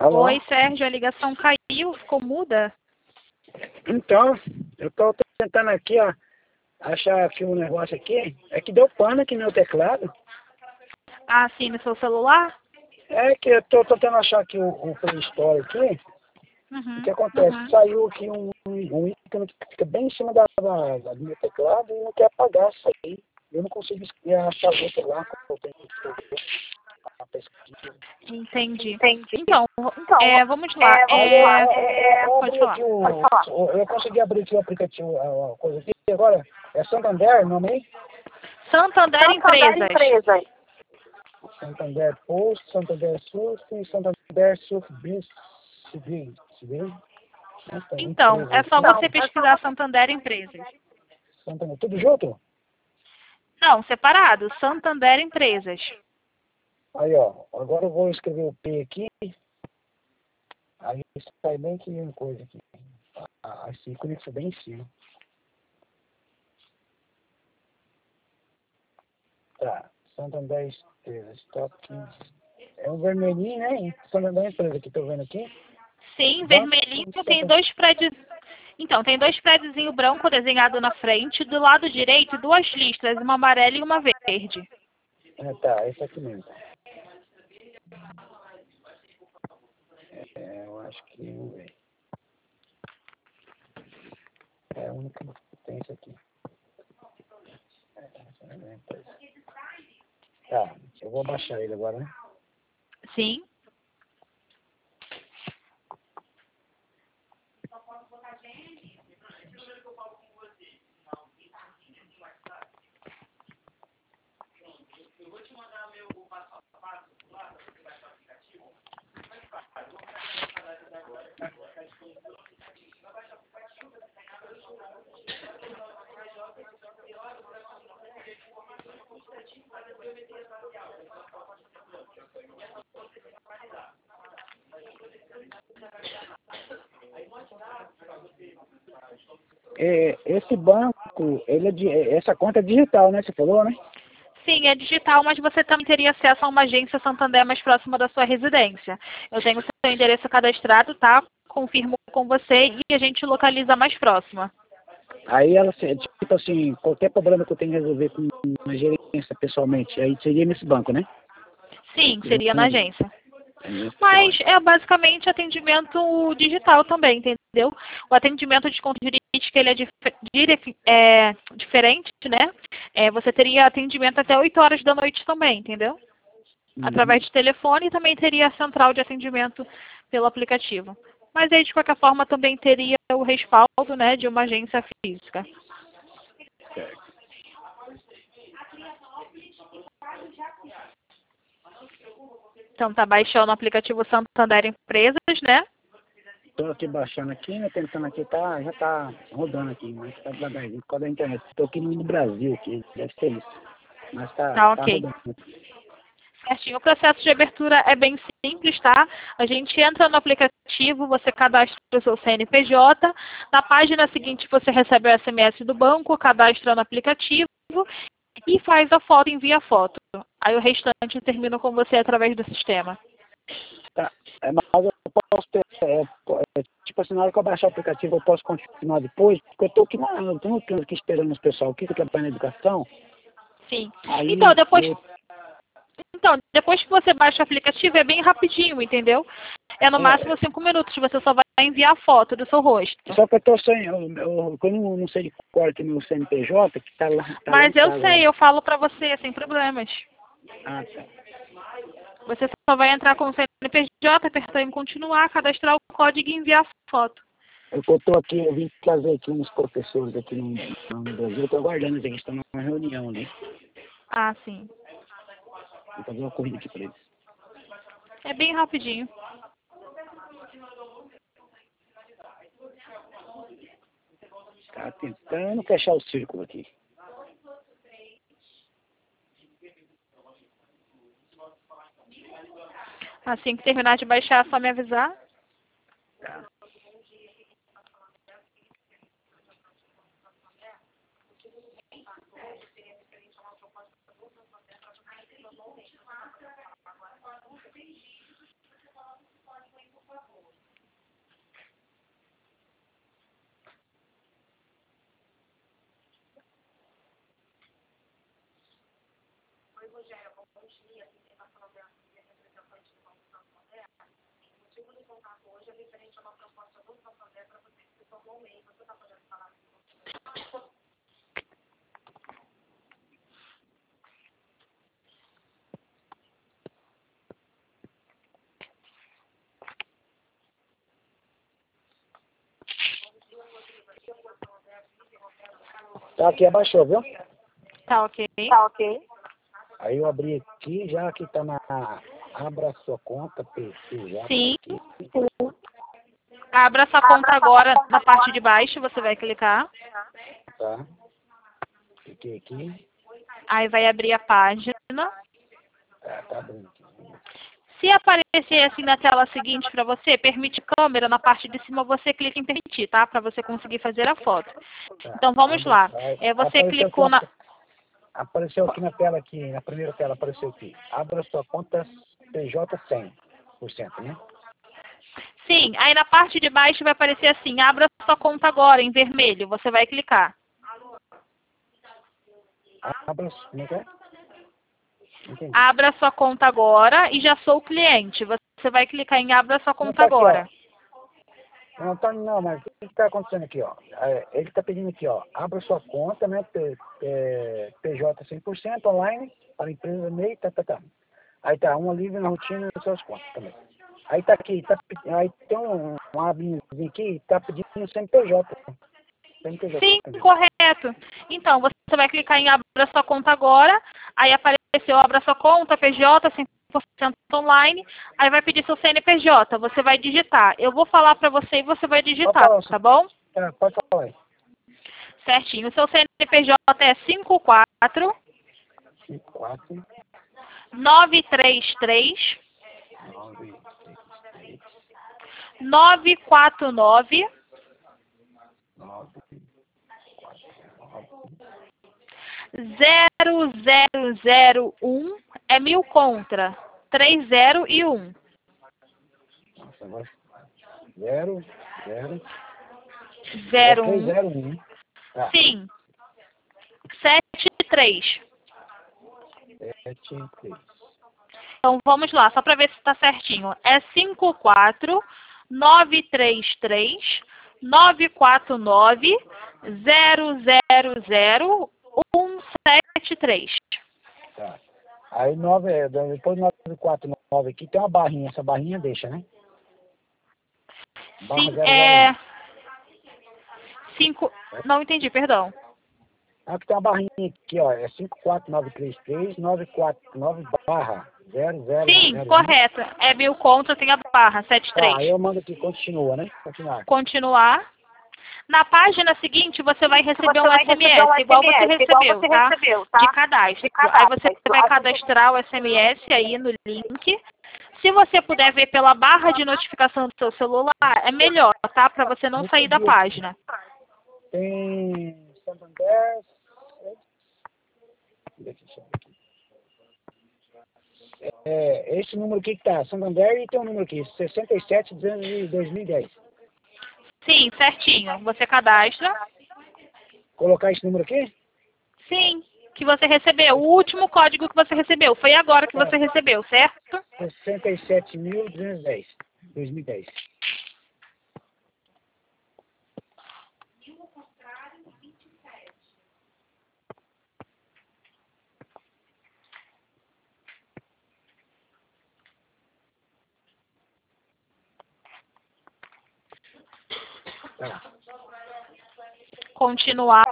Alô? Oi, Sérgio, a ligação caiu, ficou muda? Então, eu tô tentando aqui, ó, achar aqui um negócio aqui. É que deu pane aqui no meu teclado. Ah, sim, no seu celular? É que eu tô tentando achar aqui o Play Store aqui. O Uhum, que acontece? uhum. Saiu aqui um ícone que fica bem em cima do meu teclado e não quer apagar isso aí. Eu não consigo achar o outro lá, quando eu tenho que escrever a pesquisa. Entendi. Entendi. Então, Então, vamos lá. vamos lá. Eu Pode abri falar. aqui eu consegui abrir aqui o aplicativo, a coisa aqui. Agora, é Santander, o nome aí? Santander Santander Empresas. Empresas. Santander Post, Santander Surf, Santander Surf Biz, Civil. Então, é só você pesquisar Santander Empresas. Santander, tudo junto? Não, separado. Santander Empresas. Aí, ó, agora eu vou escrever o P aqui, aí sai bem que uma coisa aqui. Esse ícone fica bem em cima. Tá, Santander Empresas, Top 15. É um vermelhinho, né? Santander Empresa que tô vendo aqui. Sim, Banco vermelhinho, tem Santander. 2 prédios. Então, tem 2 prédiozinho branco desenhado na frente, do lado direito, 2 listras, uma amarela e uma verde. Tá, esse aqui mesmo. Eu acho que é a única que tem isso aqui. Tá, eu vou baixar ele agora, né? Sim. Esse banco, essa conta é digital, né? Você falou, né? Sim, é digital, mas você também teria acesso a uma agência Santander mais próxima da sua residência. Eu tenho o seu endereço cadastrado, tá? Confirmo com você e a gente localiza a mais próxima. Aí ela, tipo assim, qualquer problema que eu tenha que resolver com uma gerência pessoalmente, aí seria nesse banco, né? Sim, seria na agência. Isso, Mas é basicamente atendimento digital também, entendeu? O atendimento de conta jurídica ele é diferente, né? Você teria atendimento até 8 horas da noite também, entendeu? Através de telefone e também teria a central de atendimento pelo aplicativo. Mas aí, de qualquer forma, também teria o respaldo, né, de uma agência física. Certo. Então, tá baixando o aplicativo Santander Empresas, né? Estou aqui baixando aqui, né? Tentando aqui, já tá rodando aqui, mas tá devagarzinho por causa da internet. Estou aqui no Brasil, que deve ser isso. Mas Tá tá ok. rodando. Certinho. O processo de abertura é bem simples, tá? A gente entra no aplicativo, você cadastra o seu CNPJ. Na página seguinte, você recebe o SMS do banco, cadastra no aplicativo e faz a foto, envia a foto. Aí o restante termina com você através do sistema. Tá. Mas eu posso ter, tipo assim, na hora que eu baixar o aplicativo, eu posso continuar depois, porque eu tô aqui eu tô no canto aqui esperando os pessoal aqui, que trabalha na educação. Sim. Aí, Então, depois que você baixa o aplicativo, é bem rapidinho, entendeu? É no máximo 5 minutos, você só vai enviar a foto do seu rosto. só que eu tô sem, eu não sei de cor aqui meu CNPJ, que tá lá Mas em eu casa. sei, eu falo pra você, sem problemas. Ah, tá. Você só vai entrar com o CNPJ, apertar em continuar, cadastrar o código e enviar a foto. Eu tô aqui, eu vim trazer aqui uns professores aqui no Brasil, eu tô aguardando, eles estão numa reunião ali. Ah, sim. Vou fazer uma corrida aqui pra eles. É bem rapidinho. Tá tentando fechar o círculo aqui. Assim que terminar de baixar, é só me avisar. Tá. Tá, aqui abaixou, viu? Tá ok. Aí eu abri aqui, já que tá na abra sua conta, PJ. Sim. Aqui. Abra sua conta agora na parte de baixo, você vai clicar. Tá. Cliquei aqui. Aí vai abrir a página. Tá abrindo aqui. Se aparecer assim na tela seguinte para você, permite câmera, na parte de cima você clica em permitir, tá? Para você conseguir fazer a foto. Tá. Então vamos lá. Você Apareceu clicou aqui na... Apareceu aqui na tela, aqui, na primeira tela, apareceu aqui. Abra sua conta PJ 100%, né? Sim, aí na parte de baixo vai aparecer assim, abra sua conta agora, em vermelho. Você vai clicar. Abra, como é que é? Entendi. Abra sua conta agora e já sou cliente. Você vai clicar em abra sua conta Tá aqui, agora. Não, mas o que está acontecendo aqui, ó? Ele está pedindo aqui, ó, abra sua conta, né, PJ 100% online, para empresa MEI, tá. Aí tá, uma livre na rotina das suas contas também. Aí tá aqui, aí tem um abinhozinho aqui, tá pedindo CNPJ. Sim, também. correto. Então, você vai clicar em abra sua conta agora, aí apareceu abra sua conta, PJ 100% online, aí vai pedir seu CNPJ, você vai digitar. Eu vou falar para você e você vai digitar, tá bom? Tá, pode falar aí. Certinho. O seu CNPJ é 54 54 933 933 949 0001 é 1000 contra 30 e 1. Nossa, agora 0, 0, 01. 301. Tá. Sim. 73. 73. Então vamos lá, só para ver se está certinho. É 54 933 949 000173. Tá. Aí depois 949 aqui tem uma barrinha. Essa barrinha deixa, né? Barra Sim, 001. 5. Não entendi, perdão. Aqui tem uma barrinha aqui, ó. É 54933 949 barra 0001. Sim, correto. É 1000 contra, tem a barra, Tá, aí 73. eu mando aqui, continua, né? Continuar. Continuar. Na página seguinte, você vai receber um SMS, igual você recebeu, tá? De cadastro. Aí você vai cadastrar o SMS aí no link. Se você puder ver pela barra de notificação do seu celular, é melhor, tá? Para você não sair da página. Tem Santander. Deixa eu ver aqui. Esse número aqui que tá, Santander, e tem um número aqui, 67 de 2010. Sim, certinho. Você cadastra. Colocar esse número aqui? Sim, que você recebeu. O último código que você recebeu. Foi agora que você recebeu, certo? 67.210. 2010. Tá. Continuar.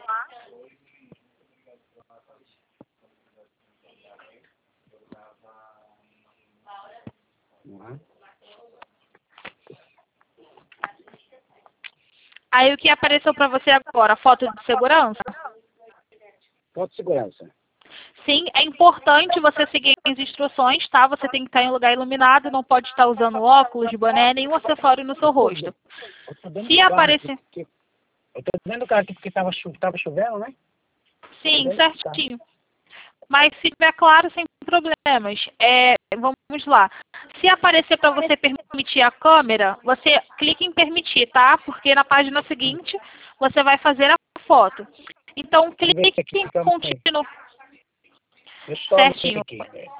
Aí o que apareceu para você agora? Foto de segurança? Foto de segurança. Sim, é importante você seguir as instruções, tá? Você tem que estar em lugar iluminado, não pode estar usando óculos, boné, nenhum acessório no seu rosto. Se aparecer... Eu tô dentro do carro aqui porque tava chovendo, né? Sim, certinho. Mas se tiver claro, sem problemas. Vamos lá. Se aparecer para você permitir a câmera, você clica em permitir, tá? Porque na página seguinte você vai fazer a foto. Então clique em continuar. Deixa eu só ler Certinho. aqui.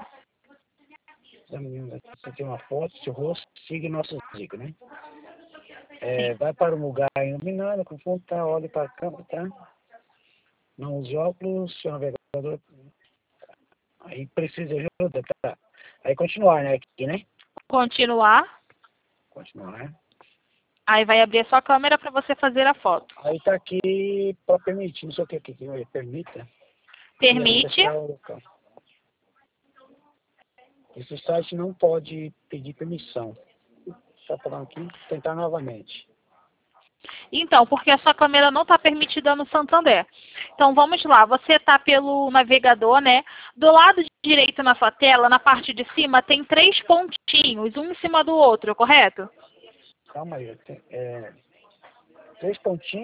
Você tem uma foto, seu rosto, siga nossos dicas, né? Sim. Vai para um lugar iluminado, com fundo, tá? Olhe para a câmera, tá? Não use óculos, seu navegador. Aí precisa de ajuda, tá? Aí continuar, né? Aqui, né? Continuar. Continuar, né? Aí vai abrir a sua câmera para você fazer a foto. Aí tá aqui para permitir, não sei o que aqui, permita. E Permite. acessar o local. Esse site não pode pedir permissão. Está falando aqui, tentar novamente. Então, porque a sua câmera não está permitida no Santander. Então, vamos lá. Você está pelo navegador, né? Do lado direito na sua tela, na parte de cima, tem 3 pontinhos, um em cima do outro, correto? Calma aí, 3 pontinhos.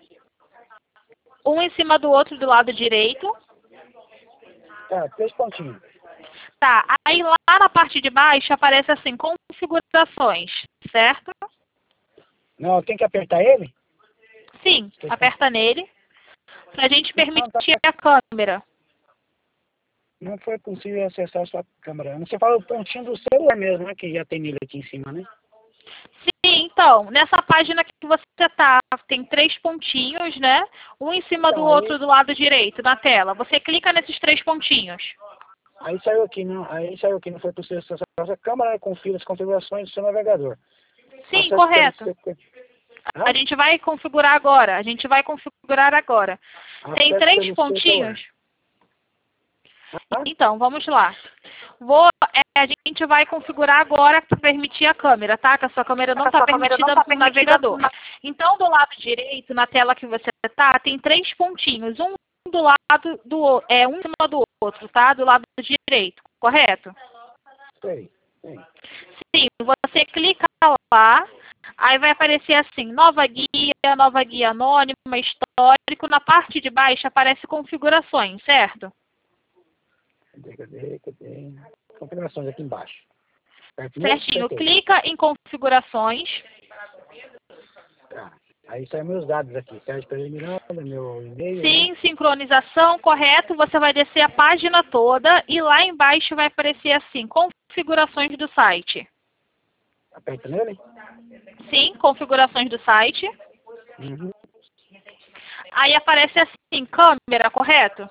Um em cima do outro do lado direito. Tá, 3 pontinhos. Tá, aí lá na parte de baixo aparece assim, configurações, certo? Não, tem que apertar ele? Sim, aperta nele, para a gente Não, tá, permitir a câmera. não foi possível acessar a sua câmera. Você fala o pontinho do celular mesmo, né? Que já tem nele aqui em cima, né? Sim, então, nessa página que você tá, tem 3 pontinhos, né? Um em cima do Então, outro do lado direito na tela. Você clica nesses 3 pontinhos. aí saiu aqui, não. Aí saiu aqui, não foi possível acessar a sua câmera, confira as configurações do seu navegador. Sim, Acesse pelo correto. A Hã? gente vai configurar agora. A gente vai configurar agora. Tem Acesse 3 pelo seu celular. pontinhos. Hã? Então, vamos lá. A gente vai configurar agora para permitir a câmera, tá? Que a sua câmera não está permitida no navegador. Então, do lado direito, na tela que você tá, tem 3 pontinhos. Um do lado um em cima do outro, tá? Do lado direito, correto? Sei, sei. Sim, você clica lá, aí vai aparecer assim, nova guia anônima, histórico. Na parte de baixo aparece configurações, certo? Cadê? Configurações aqui embaixo. Certo mesmo? Certinho. Apertei. Clica em configurações. Tá. Aí saem meus dados aqui. Sérgio Pereira Miranda, meu e-mail, né? Sim, sincronização, correto. Você vai descer a página toda e lá embaixo vai aparecer assim, configurações do site. Aperta nele. Sim, configurações do site. Uhum. Aí aparece assim, câmera, correto?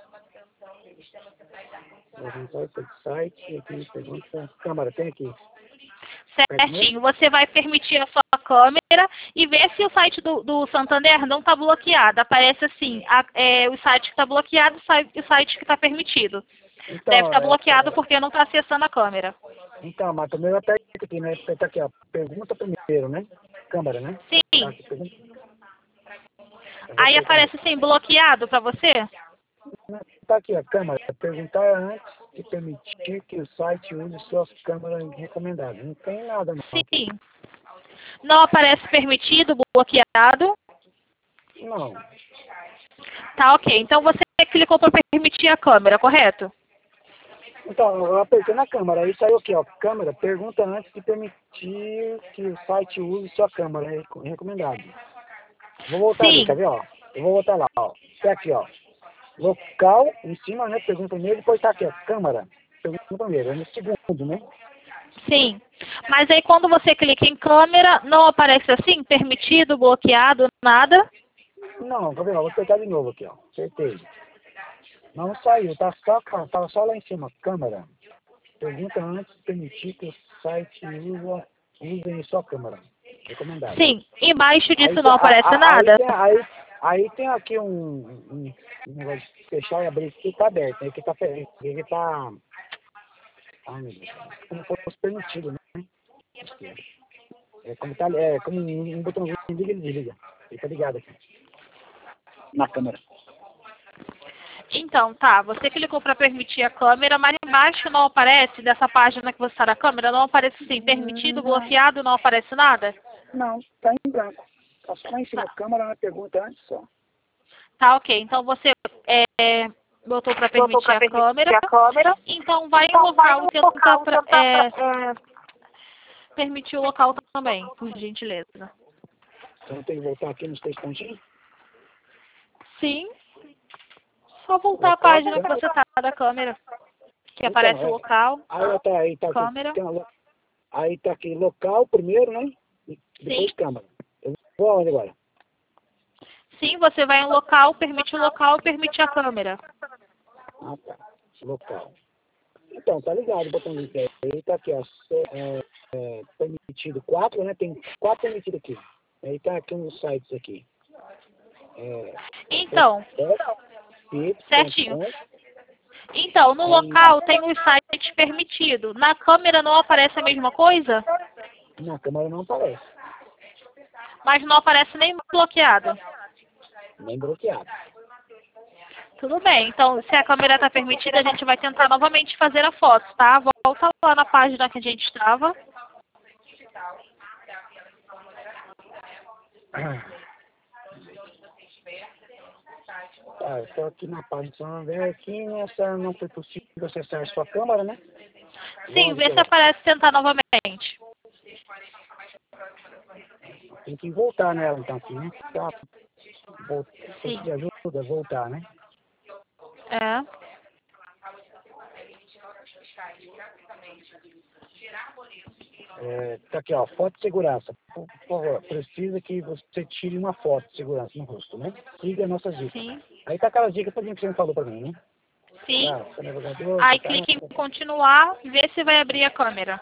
Vai para o site, aqui pergunta. Câmera, tem aqui. Aperta nele. Certinho. Você vai permitir a sua câmera e ver se o site do Santander não está bloqueado. Aparece assim, o site que está bloqueado e o site que está permitido. Deve Então, estar bloqueado porque não está acessando a câmera. então, mas primeiro aperta aqui, né? Aperta aqui, ó. Pergunta primeiro, né? Câmera, né? Tá Sim. aqui, pergunta. Eu vou Aí apertar aparece assim, bloqueado para você? Tá aqui, a câmera. Perguntar antes de permitir que o site use suas câmeras recomendadas. Não tem nada não aqui. Sim. Não aparece permitido, bloqueado. Não. Tá, ok. Então você clicou para permitir a câmera, correto? Então, eu apertei na câmera. Aí saiu aqui, ó. Câmera, pergunta antes de permitir que o site use sua câmera recomendada. Vou voltar ali, Sim. quer ver, ó? Eu vou voltar lá, ó. Tá aqui, ó. Local, em cima, né? Pergunta primeiro, depois tá aqui, ó. Câmera. Pergunta primeiro, é no segundo, né? Sim. Mas aí quando você clica em câmera, não aparece assim, permitido, bloqueado, nada? Não, quer ver, ó. Vou apertar de novo aqui, ó. Apertei. Não saiu, tava só lá em cima, câmera. Pergunta antes de permitir que o site use sua câmera. Recomendado. Sim. Embaixo Aí, disso não aparece nada? aí tem aqui um negócio de fechar e abrir aqui, tá aberto, né? Aqui tá. Ai meu Deus. Como fosse permitido, né? Como um botãozinho liga e desliga. Ele tá ligado aqui. Na câmera. Então, tá. Você clicou para permitir a câmera, mas embaixo não aparece, dessa página que você está na câmera, não aparece assim, permitido, bloqueado, não aparece nada? Não, tá em branco. Tá só lá em cima Tá, a câmera, uma pergunta antes só. tá, ok. Então você botou para permitir a câmera. Então vai em local e tenta permitir o local também, por gentileza. Então tem que voltar aqui nos 3 pontinhos. Sim. Só voltar à Local, página que você tá da câmera. que aparece o local, Aí tá câmera. aqui, aí tá aqui local primeiro, né? E depois Sim. câmera. Eu vou onde agora? Sim, você vai em local, permite o local, permite a câmera. Ah, tá. Local. Então, tá ligado o botão link aí. Tá aqui, ó. Permitido 4, né? Tem 4 permitidos aqui. Aí tá aqui nos sites aqui. Então, certinho. .com. Então, no local tem os sites permitidos. Na câmera não aparece a mesma coisa? Na câmera não aparece. Mas não aparece nem bloqueada. Nem bloqueado. Tudo bem. Então, se a câmera está permitida, a gente vai tentar novamente fazer a foto, tá? Volta lá na página que a gente estava. Tá, eu tô aqui na página. Se não ver aqui, nessa não foi possível acessar a sua câmera, né? Sim, vê se aparece tentar novamente. Tem que voltar nela, então, aqui, né? Tá, Sim. de ajuda, voltar, né? É. Tá aqui, ó, foto de segurança. Por favor, precisa que você tire uma foto de segurança no rosto, né? Siga nossas dicas. Sim. Aí tá aquelas dicas que você falou pra mim, né? Sim. Navegador, Aí clique em continuar, vê se vai abrir a câmera.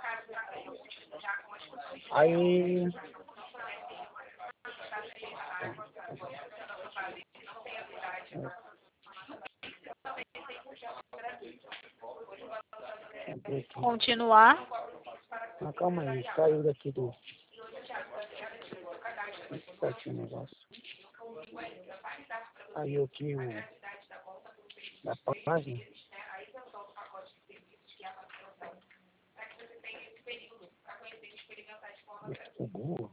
Aí... Continuar. Ah, calma aí, saiu daqui do... Certinho o negócio. Aí aqui na página. O Google.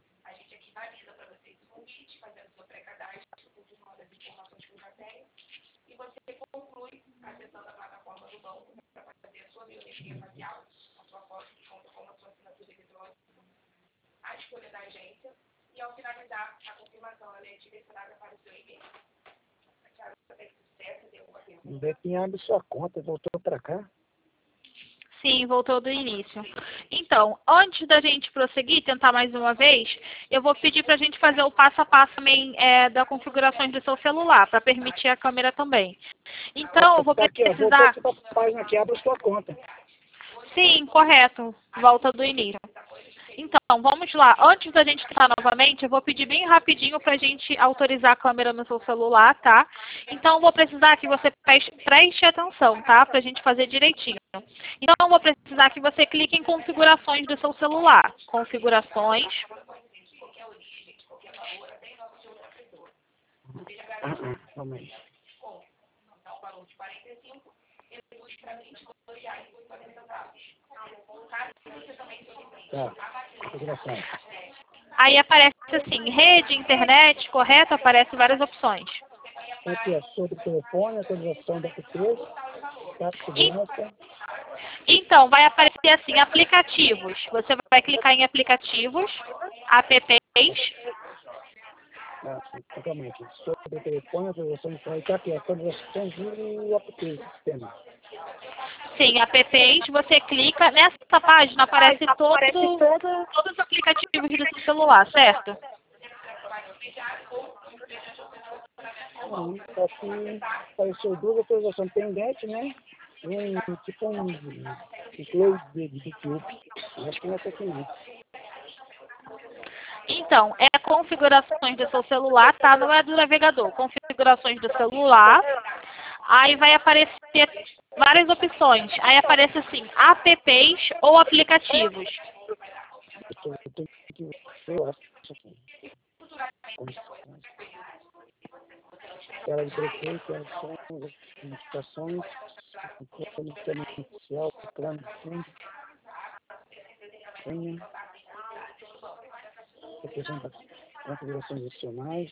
O Betinho abre sua conta, voltou pra cá. Sim, voltou do início. Então, antes da gente prosseguir, tentar mais uma vez, eu vou pedir para a gente fazer o passo a passo também da configurações do seu celular, para permitir a câmera também. Então, eu vou Tá aqui, ó, voltou precisar... aqui pra página que abre sua conta. Sim, correto. Volta do início. Então, vamos lá. Antes da gente tentar novamente, eu vou pedir bem rapidinho para a gente autorizar a câmera no seu celular, tá? Então, eu vou precisar que você preste atenção, tá? Para a gente fazer direitinho. Então, eu vou precisar que você clique em configurações do seu celular. Configurações. Calma aí. Tá, configuração. Aí aparece assim, rede, internet, correto? Aparece várias opções. Aqui, ó, sobre o telefone, atualização da P3, tá, segurança. Então, vai aparecer assim, aplicativos. Você vai clicar em aplicativos, apps. Calma aí, aqui. Sobre o telefone, atualização, aí tá aqui, atualização do app do sistema. Sim, apps, você clica, nessa página aparece todos os aplicativos do seu celular, certo? Aqui apareceu 2 atualizações pendentes, né? Tipo um close de YouTube. Acho que não é essa aqui não. Então, é configurações do seu celular, tá? Não é do navegador. Configurações do celular. Aí vai aparecer várias opções. Aí aparece assim, apps ou aplicativos. Eu acho aqui. Tela de prefeito, ações, notificações, plano inicial, plano de fundo, senha, configurações adicionais,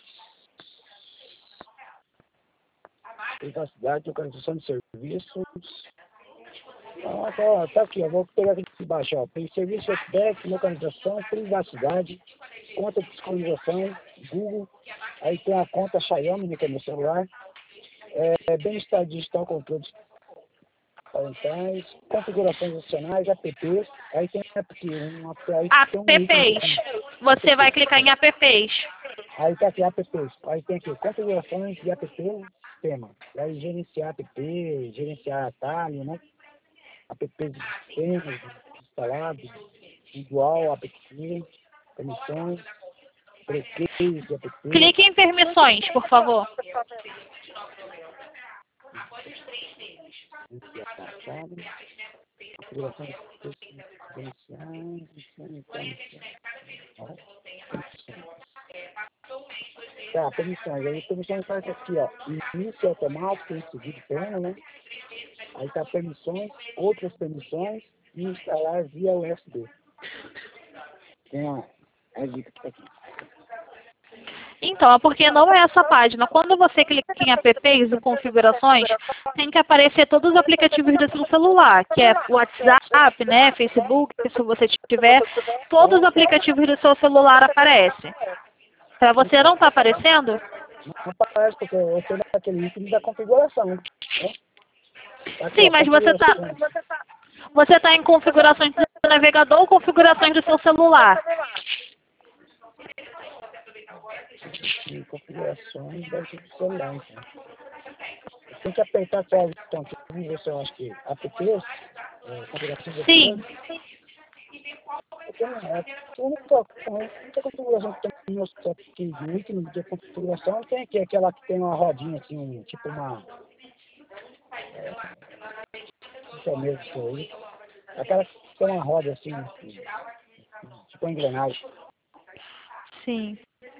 privacidade, localização de serviços. Tá aqui, ó, vou pegar aqui de baixo, ó. Tem serviço feedback, localização, privacidade, conta de sincronização, Google, aí tem a conta Xiaomi, que é meu celular, bem-estar digital, controle parentais, configurações adicionais, apps, aí tem aqui aí tem um ícone Apps. Você vai clicar em apps. aí tá aqui apps, aí tem aqui configurações de app sistema, aí gerenciar app, gerenciar atalho, né? Apps de sistemas instalados, visual, app, permissões, bloqueios de app, Clique em permissões, por favor. configuração de gerenciais, tá, permissões. Aí permissões faz aqui, ó, início automático, em seguida pleno, né? Aí tá permissões, outras permissões e instalar via USB. Tem a dica que tá aqui. Então, é porque não é essa página. Quando você clica em apps e configurações, tem que aparecer todos os aplicativos do seu celular, que é WhatsApp, né, Facebook, se você tiver, todos os aplicativos do seu celular aparecem. Para você não está aparecendo? Não aparece porque eu tenho aquele ícone da configuração, né? Tá aqui, Sim, ó, mas configurações. você tá em configurações do navegador ou configurações do seu celular? E configurações do celular, então. Tem que apertar só o botão aqui, vamos ver se eu acho que apps, configurações de Sim. apps. A única configuração que tem no meu aqui, no ícone de configuração, tem aqui aquela que tem uma rodinha assim, tipo uma. Não sei mesmo isso aí. Aquela que tem uma roda assim, tipo uma engrenagem. Sim.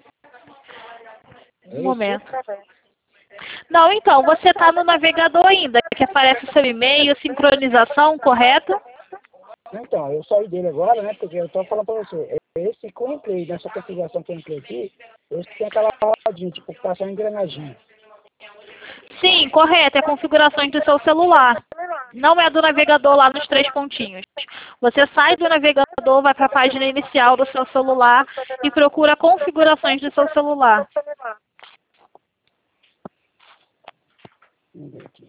É Um isso? momento. Não, então, você está no navegador ainda, que aparece o seu e-mail, sincronização, correto? Então, eu saí dele agora, né? Porque eu estou falando para você, esse que eu entrei, nessa configuração que eu entrei aqui, esse tem aquela rodinha, tipo, que passa uma engrenagem. Sim, correto, é configurações do seu celular. Não é do navegador lá nos três pontinhos. Você sai do navegador, vai para a página inicial do seu celular e procura configurações do seu celular. Vamos ver aqui.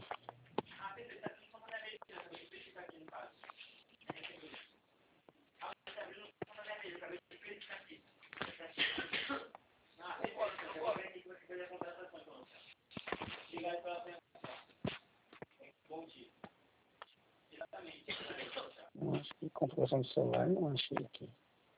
Não acho que configuração do celular, não achei aqui.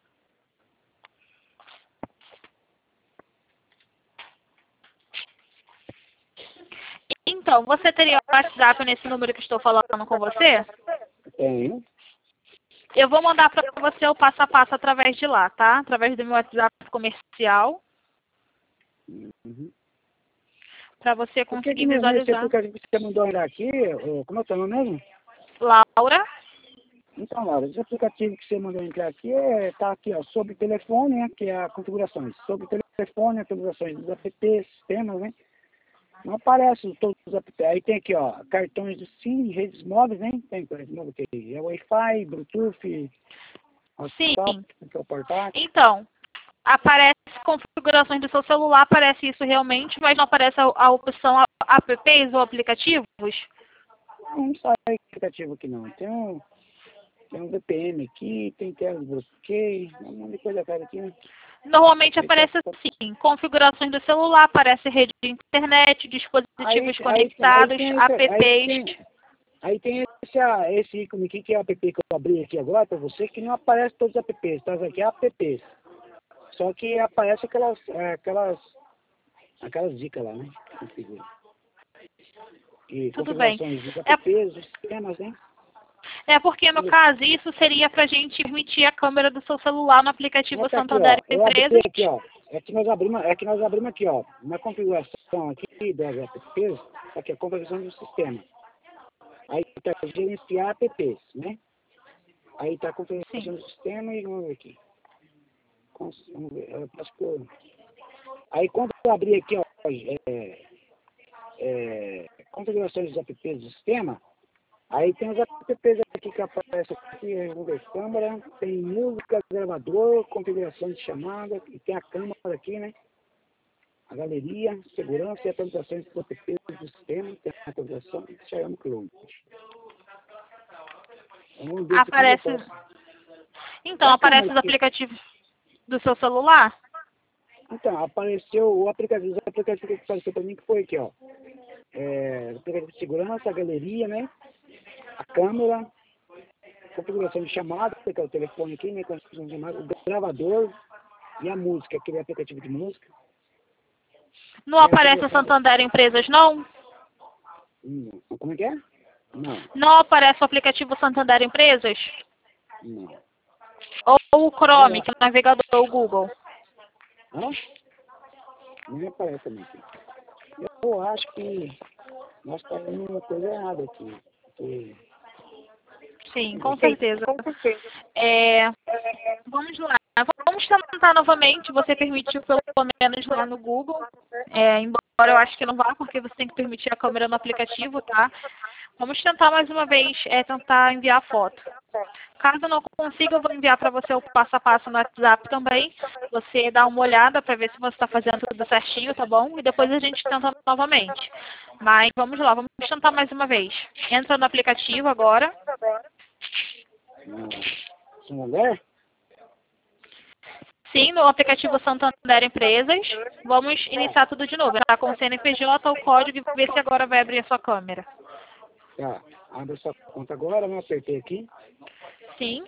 Então, você teria o WhatsApp nesse número que estou falando com você? Tenho. Eu vou mandar para você o passo a passo através de lá, tá? Através do meu WhatsApp comercial, Uhum. para você Por que conseguir nesse visualizar. aplicativo que você mandou olhar aqui, como é o teu nome mesmo? Laura? Então, Laura, esse aplicativo que você mandou entrar aqui, tá aqui, ó, sobre telefone, né, que é a configurações. Sobre telefone, a configurações dos apps, sistemas, né? Não aparece todos os apps. Aí tem aqui, ó, cartões de SIM, redes móveis, né? Tem redes móveis que é Wi-Fi, Bluetooth, Sim. WhatsApp, que é o portátil. Então, aparece configurações do seu celular, aparece isso realmente, mas não aparece a opção apps ou aplicativos? Não sai aplicativo aqui não. Tem um VPN aqui, tem tela de bloqueio, um monte de coisa cara aqui, né? Normalmente Aí, tá, aparece assim, configurações do celular, aparece rede de internet, dispositivos conectados, apps. Aí tem esse ícone aqui, que é o app que eu abri aqui agora para você, que não aparece todos os apps, tá? Aqui é apps. Só que aparece aquelas dicas lá, né? Configura. E Tudo bem. configurações dos apps, dos sistemas, né? É porque, no caso, isso seria para a gente permitir a câmera do seu celular no aplicativo Tá aqui, Santander ó. Eu abri Empresas. aqui, ó. É que nós abrimos aqui, ó. Na configuração aqui das apps, aqui a configuração do sistema. Aí tá gerenciar apps, né? Aí tá a configuração Sim. do sistema e vamos ver aqui. Vamos ver, acho que aí quando eu abrir aqui, ó, configurações dos apps do sistema, aí tem os apps aqui que aparecem aqui, vamos ver, câmera, tem música, gravador, configuração de chamada, e tem a câmera aqui, né? A galeria, segurança e atualizações dos apps do sistema, tem a atualização de Xiaomi Cloud. Vamos ver se Aparece. eu posso. Então, Bacana aparece os aqui. aplicativos do seu celular? Então, apareceu o aplicativo, os aplicativos que apareceu para mim que foi aqui, ó. Aplicativo de segurança, a galeria, né? A câmera, configuração de chamada, que é o telefone aqui, né? Configuração de chamada, o gravador e a música, aquele aplicativo de música. Não aparece o Santander Empresas, não? Como é que é? Não, Não aparece o aplicativo Santander Empresas? não. Ou o Chrome, que é o navegador do Google? Hã? Não aparece também aqui. Eu acho que nós estamos fazendo uma coisa errada aqui. Porque... Sim, com certeza. Vamos lá. Vamos tentar novamente. Você permitiu pelo menos lá no Google. Embora eu acho que não vá, porque você tem que permitir a câmera no aplicativo, tá? Vamos tentar mais uma vez, tentar enviar a foto. Caso eu não consiga, eu vou enviar para você o passo a passo no WhatsApp também. Você dá uma olhada para ver se você está fazendo tudo certinho, tá bom? E depois a gente tenta novamente. Mas vamos lá, vamos tentar mais uma vez. Entra no aplicativo agora. Santander? Sim, no aplicativo Santander Empresas. Vamos iniciar tudo de novo. Tá com o CNPJ, o código e ver se agora vai abrir a sua câmera. Tá. Abre sua conta agora, né? Apertei aqui. Sim.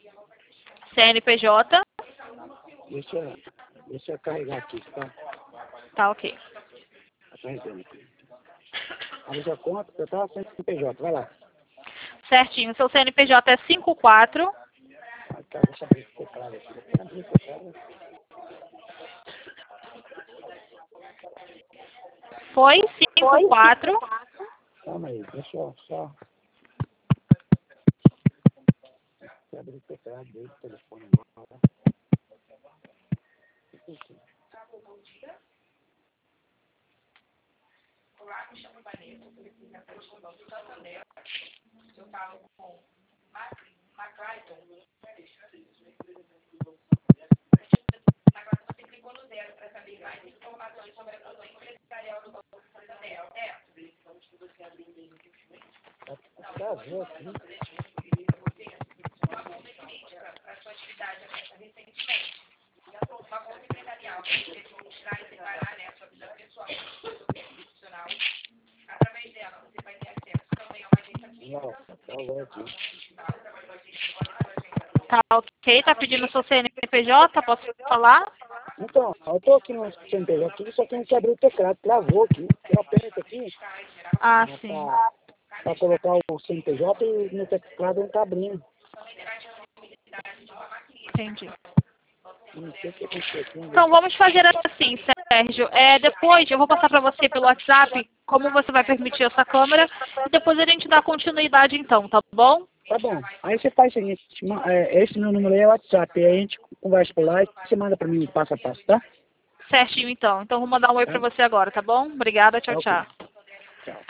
CNPJ. Deixa eu carregar aqui, tá? Tá, ok. Tá carregando aqui. Abre sua conta, tá? CNPJ, vai lá. Certinho. Seu CNPJ é 54. Tá, deixa eu abrir o teclado aqui. Deixa eu abrir o teclado. Foi 54. Calma aí, deixa eu só... Deixa eu abrir o teclado dele, o telefone agora. Travou aqui. Nossa, travou aqui. Tá, ok. Tá pedindo seu CNPJ? Posso falar? Então, eu tô aqui no CNPJ aqui, só que não quer abrir o teclado, travou aqui. Eu aperto aqui Ah, sim. pra colocar o CNPJ e no teclado não tá abrindo. Entendi. Não sei o que aconteceu aqui. Então vamos fazer assim, Sérgio. Depois eu vou passar para você pelo WhatsApp como você vai permitir essa câmera e depois a gente dá continuidade então, tá bom? Tá bom. Aí você faz o seguinte, esse meu número aí é o WhatsApp, aí a gente conversa por lá e você manda pra mim passo a passo, tá? Certinho então. Então vou mandar um oi para você agora, tá bom? Obrigada, tchau, Ok. tchau. Tchau.